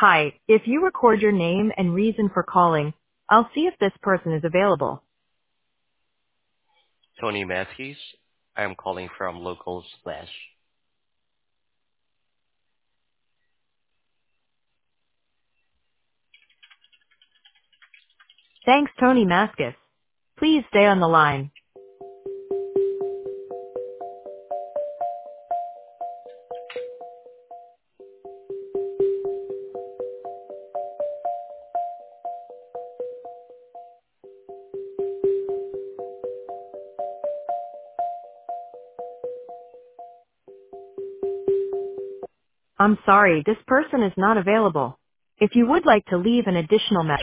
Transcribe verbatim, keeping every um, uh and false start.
Hi, if you record your name and reason for calling, I'll see if this person is available. Tony Matthews. I am calling from Local Splash. Thanks, Tony Maskus. Please stay on the line. I'm sorry, this person is not available. If you would like to leave an additional message,